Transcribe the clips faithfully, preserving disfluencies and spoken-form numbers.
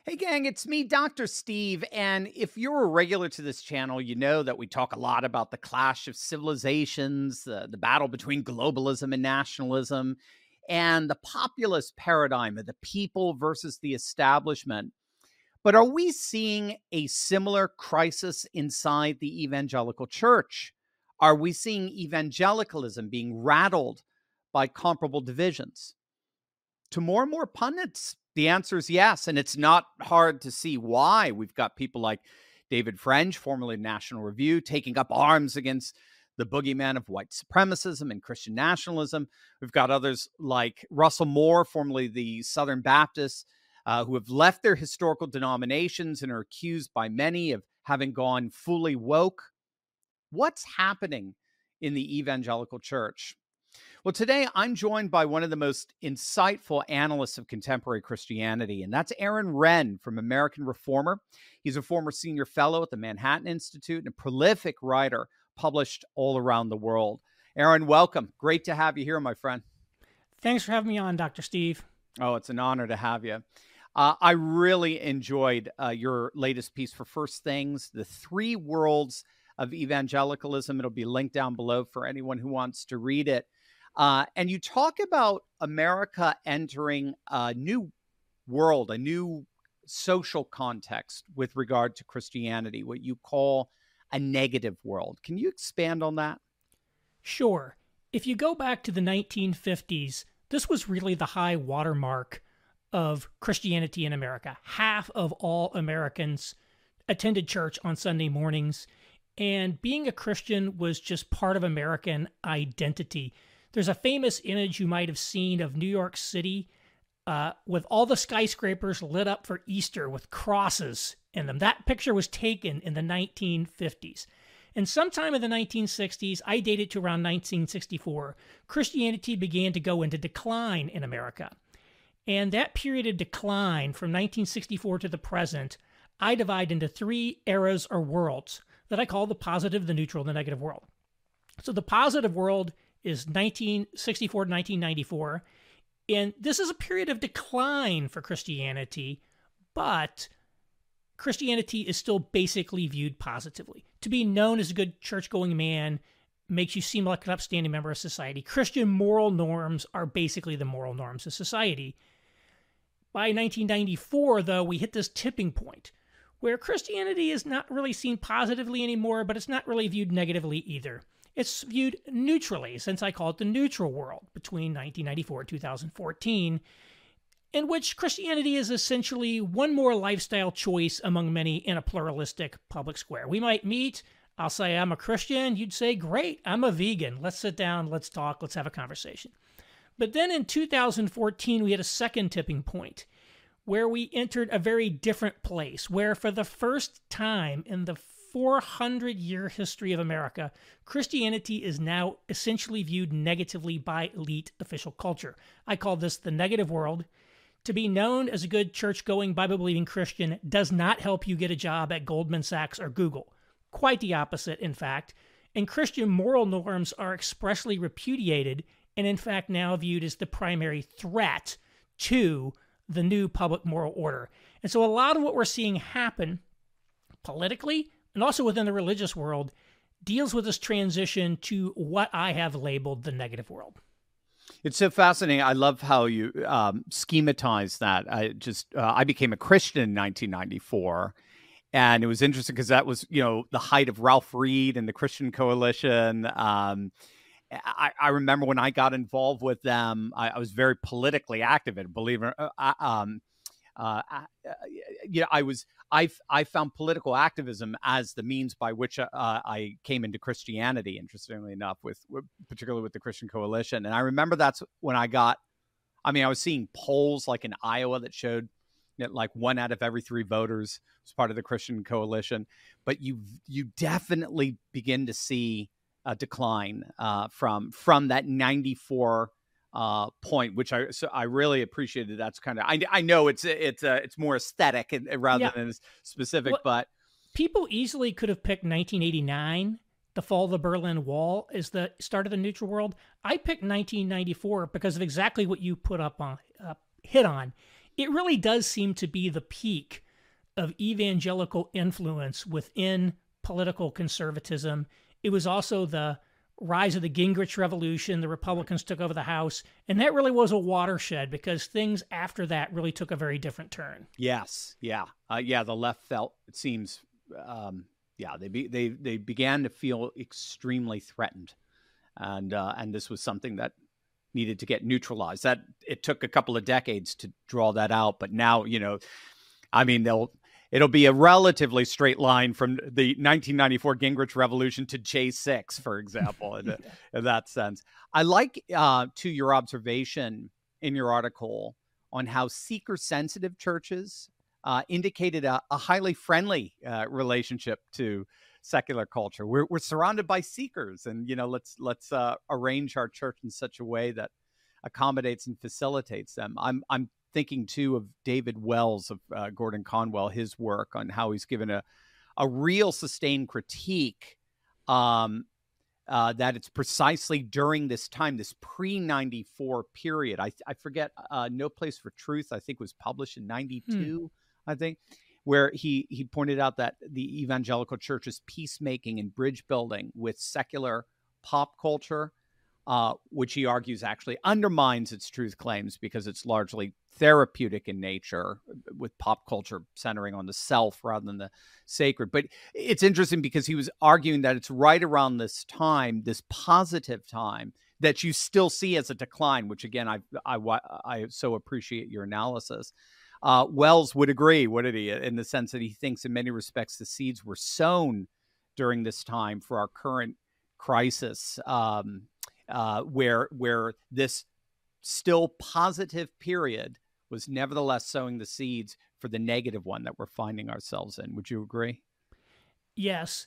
Hey, gang, it's me, Doctor Steve. And if you're a regular to this channel, you know that we talk a lot about the clash of civilizations, the, the battle between globalism and nationalism, and the populist paradigm of the people versus the establishment. But are we seeing a similar crisis inside the evangelical church? Are we seeing evangelicalism being rattled by comparable divisions? To more and more pundits, the answer is yes. And it's not hard to see why. We've got people like David French, formerly National Review, taking up arms against the boogeyman of white supremacism and Christian nationalism. We've got others like Russell Moore, formerly the Southern Baptists, uh, who have left their historical denominations and are accused by many of having gone fully woke. What's happening in the evangelical church? Well, today I'm joined by one of the most insightful analysts of contemporary Christianity, and that's Aaron Renn from American Reformer. He's a former senior fellow at the Manhattan Institute and a prolific writer published all around the world. Aaron, welcome. Great to have you here, my friend. Thanks for having me on, Doctor Steve. Oh, it's an honor to have you. Uh, I really enjoyed uh, your latest piece for First Things, The Three Worlds of Evangelicalism. It'll be linked down below for anyone who wants to read it. Uh, and you talk about America entering a new world, a new social context with regard to Christianity, what you call a negative world. Can you expand on that? Sure. If you go back to the nineteen fifties, this was really the high watermark of Christianity in America. Half of all Americans attended church on Sunday mornings, and being a Christian was just part of American identity. There's a famous image you might have seen of New York City uh, with all the skyscrapers lit up for Easter with crosses in them. That picture was taken in the nineteen fifties. And sometime in the nineteen sixties, I date it to around nineteen sixty-four, Christianity began to go into decline in America. And that period of decline from nineteen sixty-four to the present, I divide into three eras or worlds that I call the positive, the neutral, the negative world. So the positive world is nineteen sixty-four to nineteen ninety-four. And this is a period of decline for Christianity, but Christianity is still basically viewed positively. To be known as a good church-going man makes you seem like an upstanding member of society. Christian moral norms are basically the moral norms of society. By nineteen ninety-four, though, we hit this tipping point where Christianity is not really seen positively anymore, but it's not really viewed negatively either. It's viewed neutrally, since I call it the neutral world, between nineteen ninety-four and two thousand fourteen, in which Christianity is essentially one more lifestyle choice among many in a pluralistic public square. We might meet, I'll say I'm a Christian, you'd say, great, I'm a vegan, let's sit down, let's talk, let's have a conversation. But then in two thousand fourteen, we had a second tipping point, where we entered a very different place, where for the first time in the four hundred year history of America, Christianity is now essentially viewed negatively by elite official culture. I call this the negative world. To be known as a good church-going, Bible-believing Christian does not help you get a job at Goldman Sachs or Google. Quite the opposite, in fact. And Christian moral norms are expressly repudiated and, in fact, now viewed as the primary threat to the new public moral order. And so a lot of what we're seeing happen politically and also within the religious world deals with this transition to what I have labeled the negative world. It's so fascinating. I love how you um, schematize that. I just uh, I became a Christian in nineteen ninety-four, and it was interesting because that was, you know, the height of Ralph Reed and the Christian Coalition. Um, I, I remember when I got involved with them, I, I was very politically active. And believe it, uh, um, uh, uh, you know, I was I I found political activism as the means by which uh, I came into Christianity. Interestingly enough, with, with particularly with the Christian Coalition, and I remember that's when I got. I mean, I was seeing polls like in Iowa that showed that like one out of every three voters was part of the Christian Coalition, but you you definitely begin to see a decline uh, from from that ninety-four uh, point, which I so I really appreciated. That's kind of I I know it's it's uh, it's more aesthetic and, rather Yeah. than specific, Well, but people easily could have picked nineteen eighty-nine, the fall of the Berlin Wall, as the start of the neutral world. I picked nineteen ninety-four because of exactly what you put up on uh, hit on. it really does seem to be the peak of evangelical influence within political conservatism. It was also the rise of the Gingrich Revolution. The Republicans took over the House, and that really was a watershed because things after that really took a very different turn. Yes, yeah, uh, yeah. The left felt, it seems, um, yeah, they be, they they began to feel extremely threatened, and uh, and this was something that needed to get neutralized. That it took a couple of decades to draw that out, but now, you know, I mean, they'll. It'll be a relatively straight line from the nineteen ninety-four Gingrich Revolution to J six, for example, in, in that sense. I like, uh, to your observation in your article on how seeker-sensitive churches uh, indicated a, a highly friendly uh, relationship to secular culture. We're, we're surrounded by seekers, and, you know, let's let's uh, arrange our church in such a way that accommodates and facilitates them. I'm I'm thinking too of David Wells of uh, Gordon Conwell, his work on how he's given a a real sustained critique um, uh, that it's precisely during this time, this pre ninety-four period. I I forget, uh, No Place for Truth, I think was published in ninety-two, hmm. I think, where he he pointed out that the evangelical church's peacemaking and bridge building with secular pop culture, uh, which he argues actually undermines its truth claims because it's largely therapeutic in nature, with pop culture centering on the self rather than the sacred. But it's interesting because he was arguing that it's right around this time, this positive time, that you still see as a decline, which again, I I, I so appreciate your analysis. Uh, Wells would agree, wouldn't he, in the sense that he thinks in many respects the seeds were sown during this time for our current crisis, um, uh, where where this still positive period was nevertheless sowing the seeds for the negative one that we're finding ourselves in. Would you agree? Yes.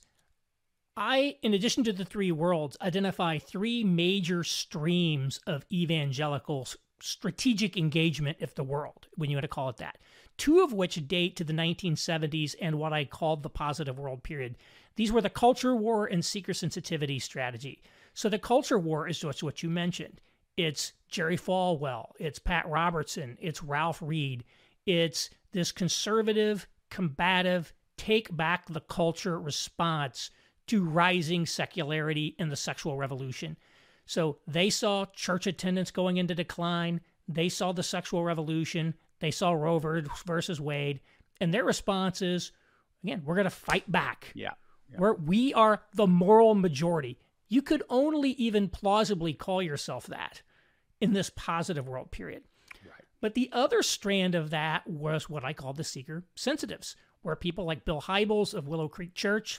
I, in addition to the three worlds, identify three major streams of evangelical strategic engagement of the world, when you want to call it that. Two of which date to the nineteen seventies and what I called the positive world period. These were the culture war and seeker sensitivity strategy. So the culture war is just what you mentioned. It's Jerry Falwell, it's Pat Robertson, it's Ralph Reed. It's this conservative, combative, take back the culture response to rising secularity and the sexual revolution. So they saw church attendance going into decline. They saw the sexual revolution. They saw Roe versus Wade. And their response is, again, we're going to fight back. Yeah. yeah. We're, we are the moral majority. You could only even plausibly call yourself that in this positive world period. Right. But the other strand of that was what I call the seeker sensitives, where people like Bill Hybels of Willow Creek Church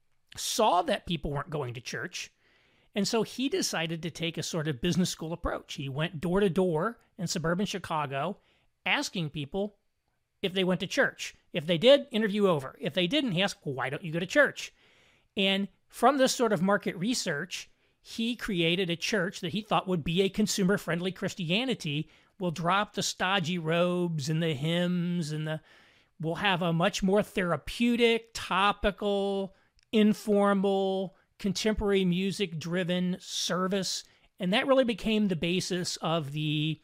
saw that people weren't going to church. And so he decided to take a sort of business school approach. He went door to door in suburban Chicago, asking people if they went to church. If they did, interview over. If they didn't, he asked, well, why don't you go to church? And from this sort of market research, he created a church that he thought would be a consumer-friendly Christianity. We'll drop the stodgy robes and the hymns, and the we'll have a much more therapeutic, topical, informal, contemporary music-driven service. And that really became the basis of the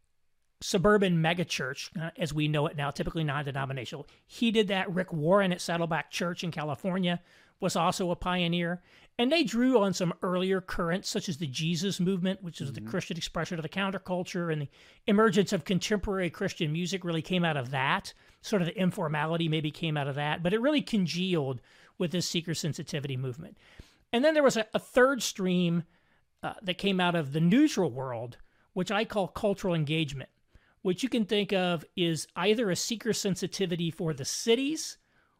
suburban megachurch, uh, as we know it now, typically non-denominational. He did that. Rick Warren at Saddleback Church in California was also a pioneer. And they drew on some earlier currents, such as the Jesus movement, which is mm-hmm. the Christian expression of the counterculture, and the emergence of contemporary Christian music really came out of that. Sort of the informality maybe came out of that, but it really congealed with this seeker sensitivity movement. And then there was a, a third stream uh, that came out of the neutral world, which I call cultural engagement, which you can think of is either a seeker sensitivity for the cities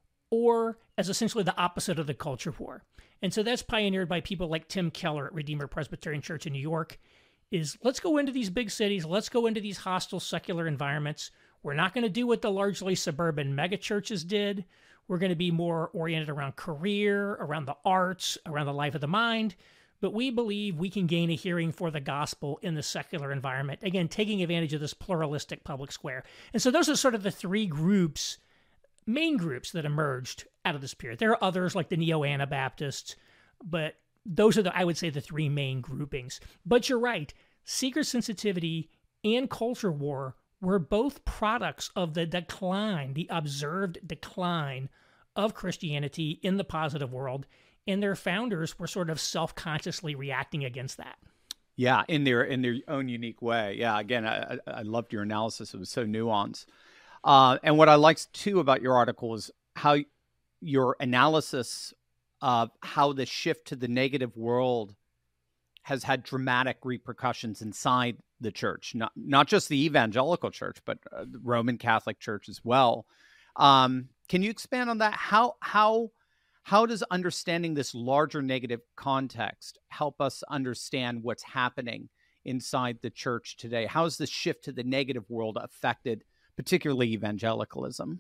or as essentially the opposite of the culture war. And so that's pioneered by people like Tim Keller at Redeemer Presbyterian Church in New York, is let's go into these big cities, let's go into these hostile secular environments. We're not going to do what the largely suburban megachurches did. We're going to be more oriented around career, around the arts, around the life of the mind. But we believe we can gain a hearing for the gospel in the secular environment, again, taking advantage of this pluralistic public square. And so those are sort of the three groups, main groups that emerged out of this period. There are others like the Neo-Anabaptists, but those are, the, I would say, the three main groupings. But you're right, seeker sensitivity and culture war were both products of the decline, the observed decline of Christianity in the positive world, and their founders were sort of self-consciously reacting against that. Yeah, in their in their own unique way. Yeah, again, I, I loved your analysis. It was so nuanced. Uh, and what I liked too about your article is how your analysis of how the shift to the negative world has had dramatic repercussions inside the church, not not just the evangelical church, but uh, the Roman Catholic Church as well. Um, can you expand on that? How how how does understanding this larger negative context help us understand what's happening inside the church today? How has the shift to the negative world affected, particularly evangelicalism?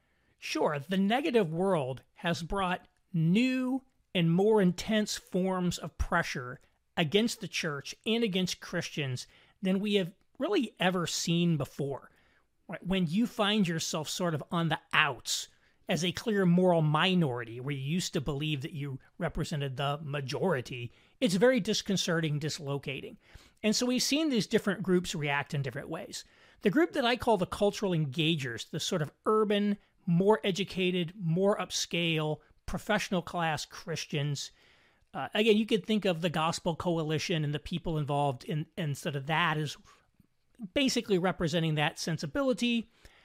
Sure, the negative world has brought new and more intense forms of pressure against the church and against Christians than we have really ever seen before. When you find yourself sort of on the outs as a clear moral minority where you used to believe that you represented the majority, it's very disconcerting, dislocating. And so we've seen these different groups react in different ways. The group that I call the cultural engagers, the sort of urban, more educated, more upscale, professional class Christians. Uh, again, you could think of the Gospel Coalition and the people involved in instead of that as basically representing that sensibility.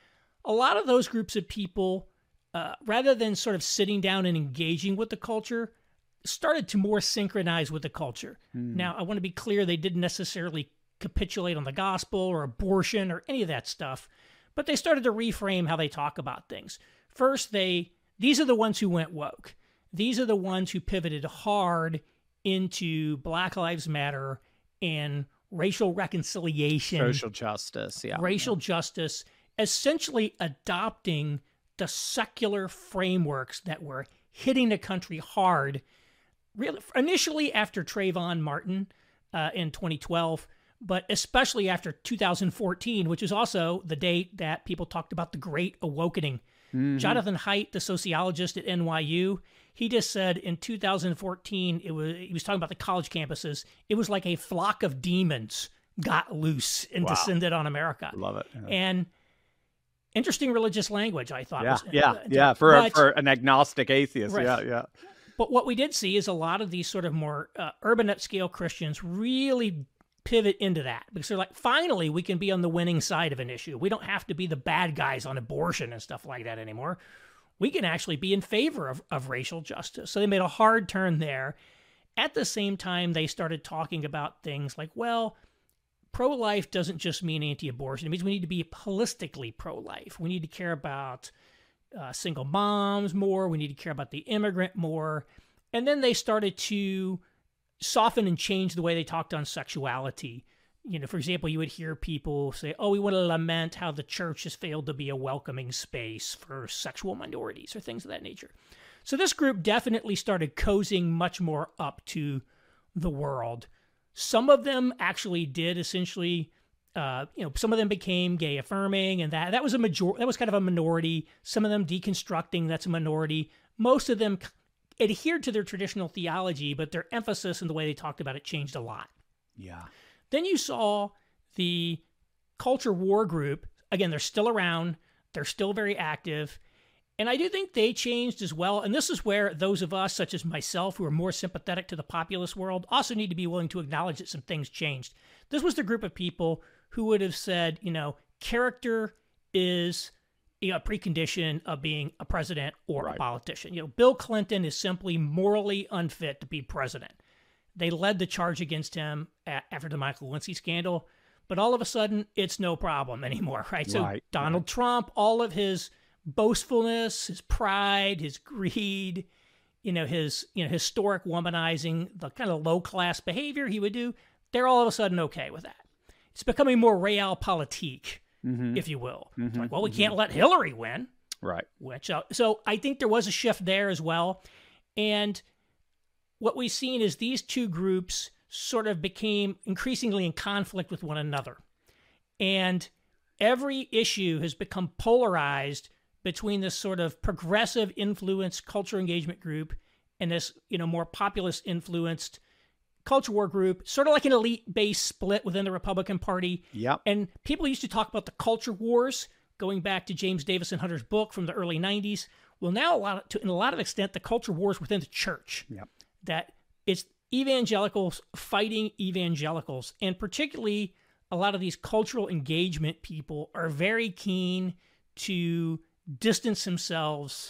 A lot of those groups of people, uh, rather than sort of sitting down and engaging with the culture, started to more synchronize with the culture. Mm. Now, I want to be clear, they didn't necessarily capitulate on the gospel or abortion or any of that stuff, but they started to reframe how they talk about things. First, they these are the ones who went woke. These are the ones who pivoted hard into Black Lives Matter and racial reconciliation. Social justice, yeah. Racial justice, essentially adopting the secular frameworks that were hitting the country hard, really, initially after Trayvon Martin uh, in twenty twelve, but especially after two thousand fourteen, which is also the date that people talked about the Great Awakening. Mm-hmm. Jonathan Haidt, the sociologist at N Y U, he just said in two thousand fourteen, it was he was talking about the college campuses, it was like a flock of demons got loose and wow. descended on America. Love it. Yeah. And interesting religious language, I thought. Yeah, was, yeah, uh, yeah. For, but, a, for an agnostic atheist, right. yeah, yeah. But what we did see is a lot of these sort of more uh, urban upscale Christians really pivot into that because they're like, finally, we can be on the winning side of an issue. We don't have to be the bad guys on abortion and stuff like that anymore. We can actually be in favor of, of racial justice. So they made a hard turn there. At the same time, they started talking about things like, well, pro-life doesn't just mean anti-abortion. It means we need to be holistically pro-life. We need to care about uh, single moms more. We need to care about the immigrant more. And then they started to soften and change the way they talked on sexuality. You know, for example, you would hear people say, oh, we want to lament how the church has failed to be a welcoming space for sexual minorities or things of that nature. So this group definitely started cozying much more up to the world. Some of them actually did essentially, uh, you know, some of them became gay affirming, and that that was a major that was kind of a minority. Some of them deconstructing, that's a minority. Most of them adhered to their traditional theology, but their emphasis and the way they talked about it changed a lot. Yeah. Then you saw the culture war group. Again, they're still around. They're still very active. And I do think they changed as well. And this is where those of us, such as myself, who are more sympathetic to the populist world, also need to be willing to acknowledge that some things changed. This was the group of people who would have said, you know, character is a precondition of being a president or right. a politician. You know, Bill Clinton is simply morally unfit to be president. They led the charge against him after the Michael Lewinsky scandal, but all of a sudden, it's no problem anymore, right? So right. Donald right. Trump, all of his boastfulness, his pride, his greed, you know, his you know historic womanizing, the kind of low-class behavior he would do, they're all of a sudden okay with that. It's becoming more realpolitik, mm-hmm. if you will. Mm-hmm. It's like, well, we mm-hmm. can't let Hillary win. Right. Which, uh, so I think there was a shift there as well. And what we've seen is these two groups sort of became increasingly in conflict with one another. And every issue has become polarized between this sort of progressive influenced culture engagement group and this, you know, more populist influenced culture war group, sort of like an elite base split within the Republican Party. Yep. And people used to talk about the culture wars going back to James Davison Hunter's book from the early nineties. Well, now a lot of, to in a lot of extent, the culture wars within the church. Yep. That it's evangelicals fighting evangelicals, and particularly a lot of these cultural engagement people are very keen to distance themselves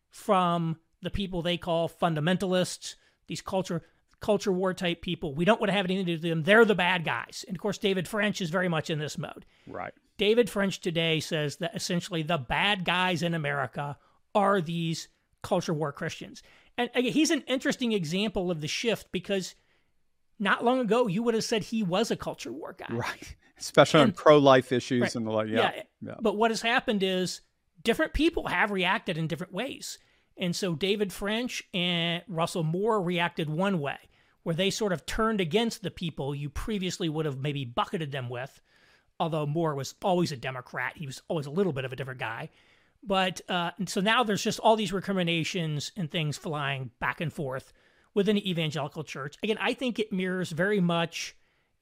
from the people they call fundamentalists, these culture culture war type people. We don't want to have anything to do with them. They're the bad guys. And of course, David French is very much in this mode. Right. David French today says that essentially the bad guys in America are these culture war Christians. And again, he's an interesting example of the shift, because not long ago, you would have said he was a culture war guy. Right. Especially And- on pro-life issues Right. and the like. Yeah. Yeah. Yeah. But what has happened is different people have reacted in different ways. And so David French and Russell Moore reacted one way, where they sort of turned against the people you previously would have maybe bucketed them with. Although Moore was always a Democrat, he was always a little bit of a different guy. But uh, and so now there's just all these recriminations and things flying back and forth within the evangelical church. Again, I think it mirrors very much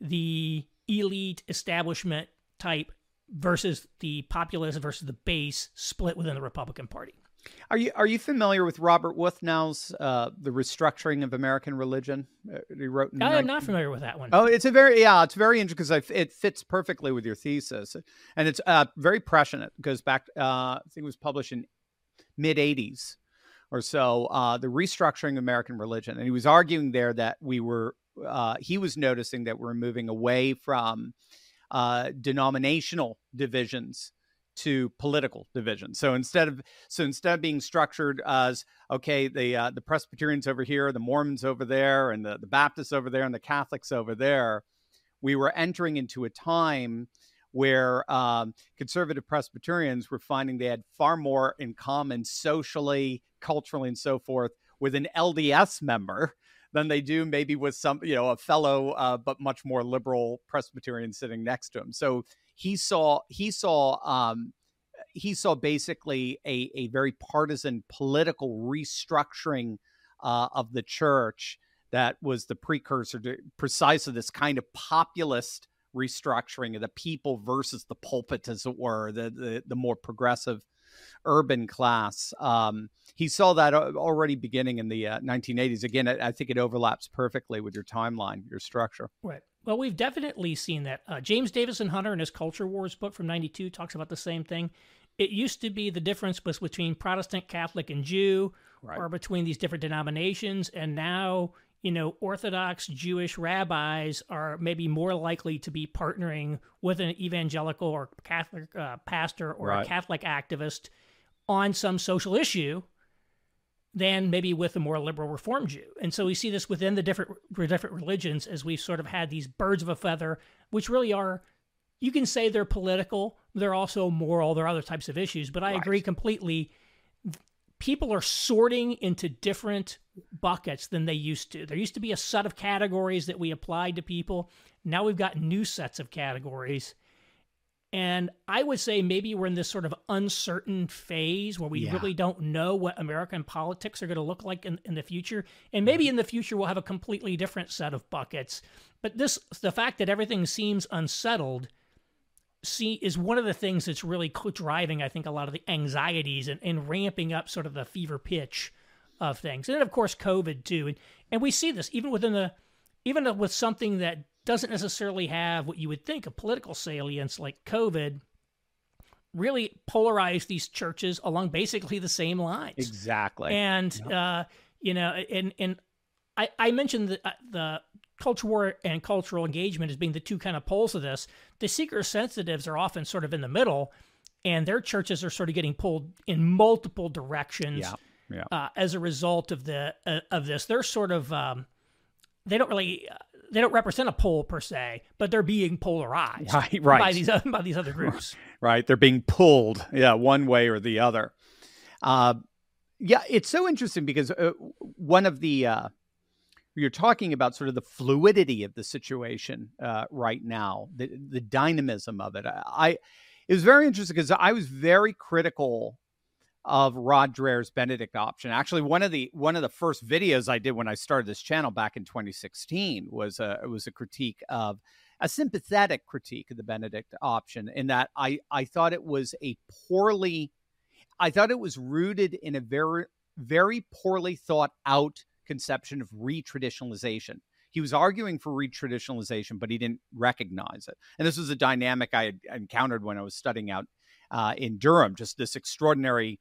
the elite establishment type versus the populace versus the base split within the Republican Party. Are you are you familiar with Robert Wuthnow's uh, The Restructuring of American Religion? Uh, he wrote. In I am nineteen not familiar with that one. Oh, it's a very yeah, it's very interesting because it fits perfectly with your thesis, and it's uh, very prescient. It goes back. Uh, I think it was published in mid eighties or so. Uh, the Restructuring of American Religion, and he was arguing there that we were. Uh, he was noticing that we're moving away from uh, denominational divisions to political division. So instead of so instead of being structured as okay, the uh, the Presbyterians over here, the Mormons over there, and the, the Baptists over there, and the Catholics over there, we were entering into a time where um, conservative Presbyterians were finding they had far more in common socially, culturally, and so forth with an L D S member than they do maybe with some, you know, a fellow uh, but much more liberal Presbyterian sitting next to him. So he saw he saw um, he saw basically a a very partisan political restructuring uh, of the church that was the precursor to precisely this kind of populist restructuring of the people versus the pulpit, as it were, the the, the more progressive urban class. Um, he saw that already beginning in the uh, nineteen eighties. Again, I, I think it overlaps perfectly with your timeline, your structure. Right. Well, we've definitely seen that. Uh, James Davison Hunter in his Culture Wars book from ninety-two talks about the same thing. It used to be the difference was between Protestant, Catholic, and Jew, Right. or between these different denominations. And now, you know, Orthodox Jewish rabbis are maybe more likely to be partnering with an evangelical or Catholic uh, pastor or Right. a Catholic activist on some social issue than maybe with a more liberal Reform Jew. And so we see this within the different different religions, as we've sort of had these birds of a feather, which really are, you can say they're political, they're also moral, there are other types of issues, but I Right. agree completely. People are sorting into different buckets than they used to. There used to be a set of categories that we applied to people. Now we've got new sets of categories. And I would say maybe we're in this sort of uncertain phase where we Yeah. really don't know what American politics are going to look like in, in the future. And maybe in the future we'll have a completely different set of buckets. But this, the fact that everything seems unsettled, see, is one of the things that's really driving, I think, a lot of the anxieties and, and ramping up sort of the fever pitch of things. And then, of course, COVID too. And, and we see this even within the, even with something that doesn't necessarily have what you would think of political salience like COVID, really polarized these churches along basically the same lines. Exactly. And, Yep. uh, you know, and, and I, I mentioned the, uh, the culture war and cultural engagement as being the two kind of poles of this. The seeker sensitives are often sort of in the middle, and their churches are sort of getting pulled in multiple directions Yeah. Yeah. uh, as a result of the uh, of this. They're sort of um, they don't really uh, they don't represent a pole per se, but they're being polarized Right, right. by these uh, by these other groups. Right. They're being pulled, yeah, one way or the other. Uh, yeah, it's so interesting because uh, one of the, uh, you're talking about sort of the fluidity of the situation uh, right now, the, the dynamism of it. I, it was very interesting because I was very critical of Rod Dreher's Benedict option. Actually, one of the one of the first videos I did when I started this channel back in twenty sixteen was a it was a critique of a sympathetic critique of the Benedict option, in that I I thought it was a poorly I thought it was rooted in a very very poorly thought out conception of retraditionalization. He was arguing for retraditionalization, but he didn't recognize it. And this was a dynamic I had encountered when I was studying out uh, in Durham, just this extraordinary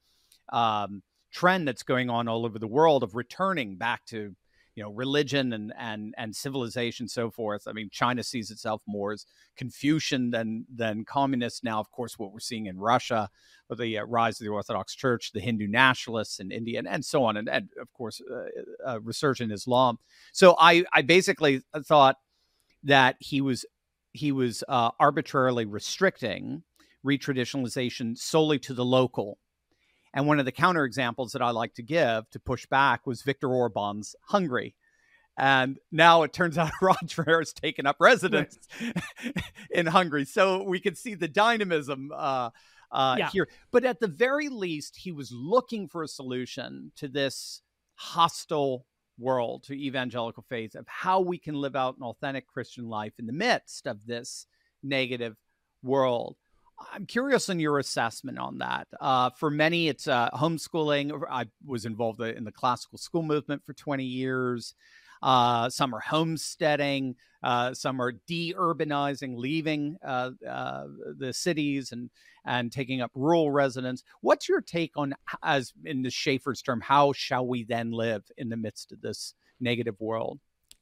um, trend that's going on all over the world of returning back to, you know, religion and and and civilization, so forth. I mean, China sees itself more as Confucian than than communist. Now, of course, what we're seeing in Russia with the uh, rise of the Orthodox Church, the Hindu nationalists in India, and, and so on, and, and of course, uh, uh, resurgent Islam. So I I basically thought that he was he was uh, arbitrarily restricting retraditionalization solely to the local. And one of the counterexamples that I like to give to push back was Viktor Orban's Hungary. And now it turns out Rod Dreher has taken up residence right. in Hungary. So we can see the dynamism uh, uh, yeah. here. But at the very least, he was looking for a solution to this hostile world, to evangelical faith, of how we can live out an authentic Christian life in the midst of this negative world. I'm curious on your assessment on that. Uh, for many, it's uh, homeschooling. I was involved in the classical school movement for twenty years. Uh, some are homesteading. Uh, some are de-urbanizing, leaving uh, uh, the cities and and taking up rural residence. What's your take on, as in the Schaeffer's term, how shall we then live in the midst of this negative world?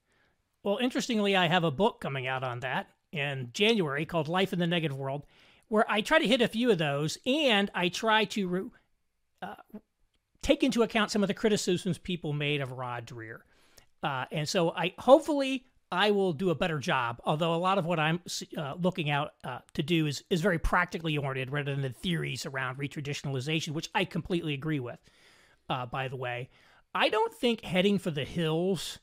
Well, interestingly, I have a book coming out on that in January called Life in the Negative World, where I try to hit a few of those, and I try to uh, take into account some of the criticisms people made of Rod Dreher. Uh, and so I hopefully I will do a better job, although a lot of what I'm uh, looking out uh, to do is, is very practically oriented rather than the theories around retraditionalization, which I completely agree with, uh, by the way. I don't think heading for the hills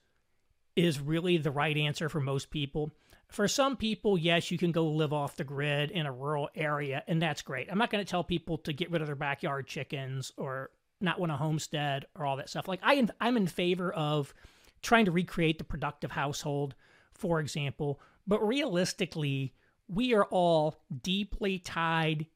is really the right answer for most people. For some people, yes, you can go live off the grid in a rural area, and that's great. I'm not going to tell people to get rid of their backyard chickens or not want a homestead or all that stuff. Like I, I'm in favor of trying to recreate the productive household, for example. But realistically, we are all deeply tied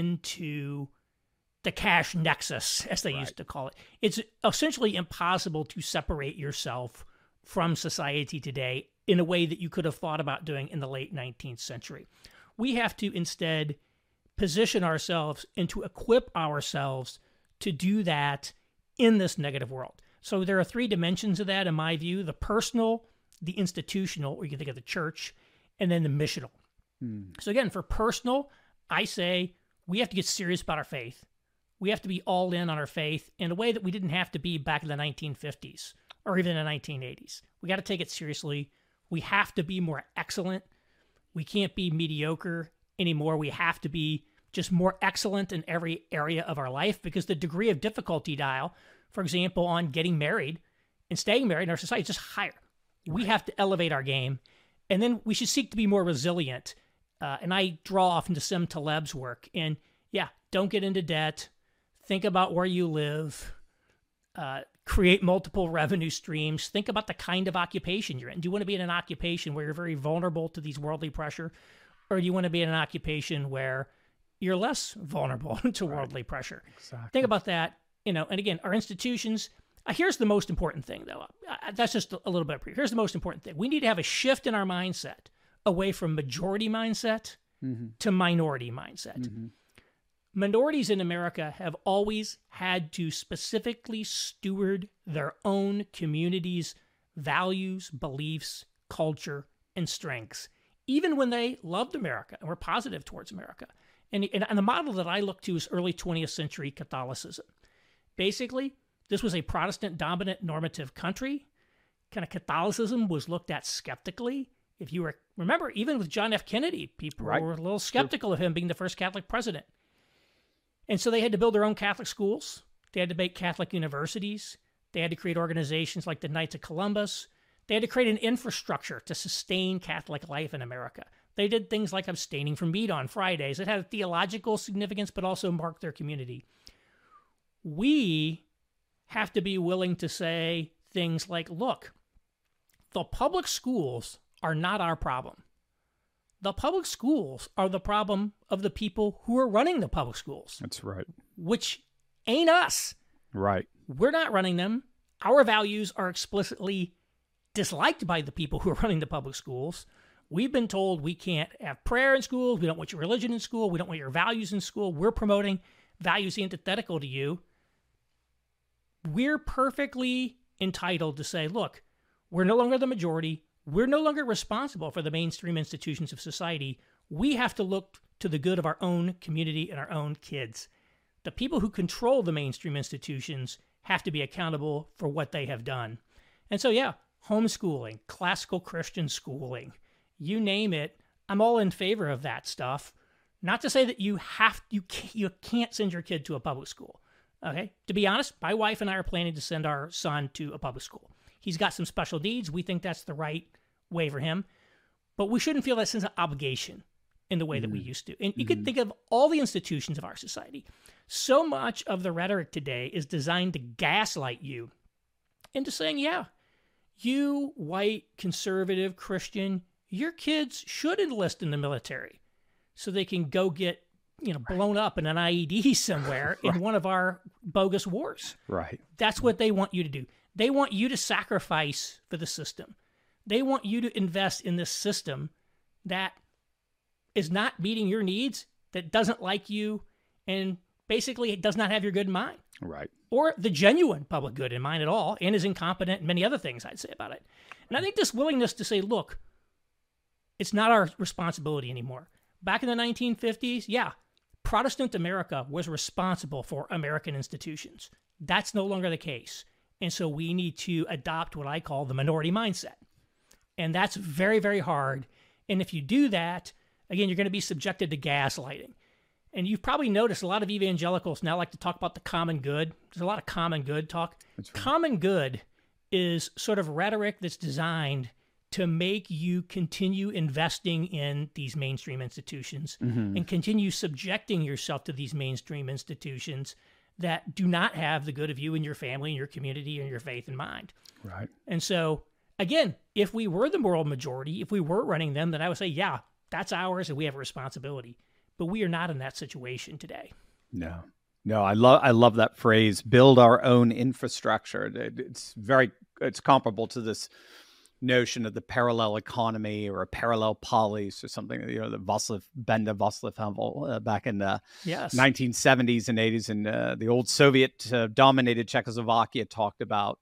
into the cash nexus, as they right. used to call it. It's essentially impossible to separate yourself from society today in a way that you could have thought about doing in the late nineteenth century. We have to instead position ourselves and to equip ourselves to do that in this negative world. So there are three dimensions of that, in my view: the personal, the institutional, or you can think of the church, and then the missional. Hmm. So again, for personal, I say we have to get serious about our faith. We have to be all in on our faith in a way that we didn't have to be back in the nineteen fifties or even in the nineteen eighties. We got to take it seriously. We have to be more excellent. We can't be mediocre anymore. We have to be just more excellent in every area of our life, because the degree of difficulty dial, for example, on getting married and staying married in our society is just higher. We right. have to elevate our game. And then we should seek to be more resilient. Uh, and I draw often to Sim Taleb's work. And yeah, don't get into debt. Think about where you live. Uh, create multiple revenue streams. Think about the kind of occupation you're in. Do you want to be in an occupation where you're very vulnerable to these worldly pressure? Or do you want to be in an occupation where you're less vulnerable to right. worldly pressure? Exactly. Think about that. You know, and again, our institutions, uh, here's the most important thing, though. Uh, that's just a little bit of, here's the most important thing. We need to have a shift in our mindset away from majority mindset mm-hmm. to minority mindset. Mm-hmm. Minorities in America have always had to specifically steward their own community's values, beliefs, culture, and strengths, even when they loved America and were positive towards America. And, and, and the model that I look to is early twentieth century Catholicism. Basically, this was a Protestant-dominant normative country. Kind of Catholicism was looked at skeptically. If you were, remember, even with John F. Kennedy, people right. were a little skeptical sure. of him being the first Catholic president. And so they had to build their own Catholic schools. They had to make Catholic universities. They had to create organizations like the Knights of Columbus. They had to create an infrastructure to sustain Catholic life in America. They did things like abstaining from meat on Fridays. It had a theological significance, but also marked their community. we have to be willing to say things like, look, the public schools are not our problem. The public schools are the problem of the people who are running the public schools. That's right. Which ain't us. Right. We're not running them. Our values are explicitly disliked by the people who are running the public schools. We've been told we can't have prayer in schools. We don't want your religion in school. We don't want your values in school. We're promoting values antithetical to you. We're perfectly entitled to say, look, we're no longer the majority. We're no longer responsible for the mainstream institutions of society. We have to look to the good of our own community and our own kids. The people who control the mainstream institutions have to be accountable for what they have done. And so, yeah, homeschooling, classical Christian schooling, you name it, I'm all in favor of that stuff. Not to say that you have you can't, you can't send your kid to a public school. Okay? To be honest, my wife and I are planning to send our son to a public school. He's got some special needs. We think that's the right way for him. But we shouldn't feel that sense of obligation in the way mm-hmm. that we used to. And you mm-hmm. can think of all the institutions of our society. So much of the rhetoric today is designed to gaslight you into saying, yeah, you white, conservative, Christian, your kids should enlist in the military so they can go get, you know, blown up in an I E D somewhere right. in one of our bogus wars. Right. That's what they want you to do. They want you to sacrifice for the system. They want you to invest in this system that is not meeting your needs, that doesn't like you, and basically it does not have your good in mind. Right. Or the genuine public good in mind at all, and is incompetent and many other things I'd say about it. And I think this willingness to say, look, it's not our responsibility anymore. Back in the nineteen fifties, yeah, Protestant America was responsible for American institutions. That's no longer the case. And so we need to adopt what I call the minority mindset. And that's very, very hard. And if you do that, again, you're going to be subjected to gaslighting. And you've probably noticed a lot of evangelicals now like to talk about the common good. There's a lot of common good talk. Right. Common good is sort of rhetoric that's designed to make you continue investing in these mainstream institutions mm-hmm. and continue subjecting yourself to these mainstream institutions that do not have the good of you and your family and your community and your faith in mind. Right. And so, again, if we were the moral majority, if we were running them, then I would say, yeah, that's ours and we have a responsibility. But we are not in that situation today. No, no, I love I love that phrase, build our own infrastructure. It's very, it's comparable to this notion of the parallel economy or a parallel polis or something, you know, the Václav, Benda Václav Havel uh, back in the yes. nineteen seventies and eighties in uh, the old Soviet uh, dominated Czechoslovakia talked about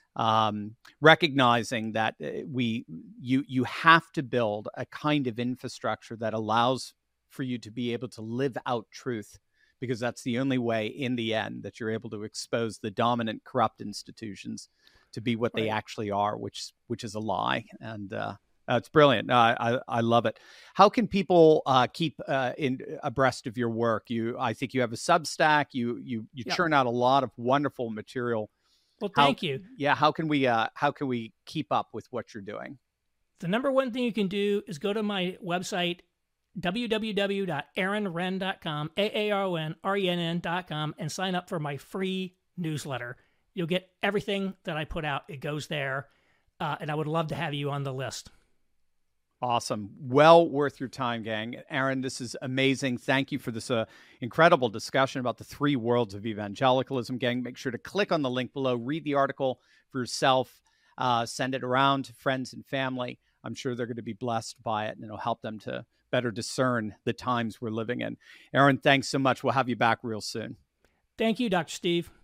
um, recognizing that we you you have to build a kind of infrastructure that allows for you to be able to live out truth, because that's the only way in the end that you're able to expose the dominant corrupt institutions to be what right. they actually are, which which is a lie. And uh, uh, it's brilliant. No, I, I I love it. How can people uh, keep uh, in abreast of your work? You, I think you have a Substack. You you you yeah. churn out a lot of wonderful material. Well, thank how, you. Yeah. How can we uh, how can we keep up with what you're doing? The number one thing you can do is go to my website, w w w dot aaron renn dot com, A A R O N R E N N dot com, and sign up for my free newsletter. You'll get everything that I put out. It goes there, uh, and I would love to have you on the list. Awesome. Well worth your time, gang. Aaron, this is amazing. Thank you for this uh, incredible discussion about the three worlds of evangelicalism, gang. Make sure to click on the link below, read the article for yourself, uh, send it around to friends and family. I'm sure they're going to be blessed by it, and it'll help them to better discern the times we're living in. Aaron, thanks so much. We'll have you back real soon. Thank you, Doctor Steve.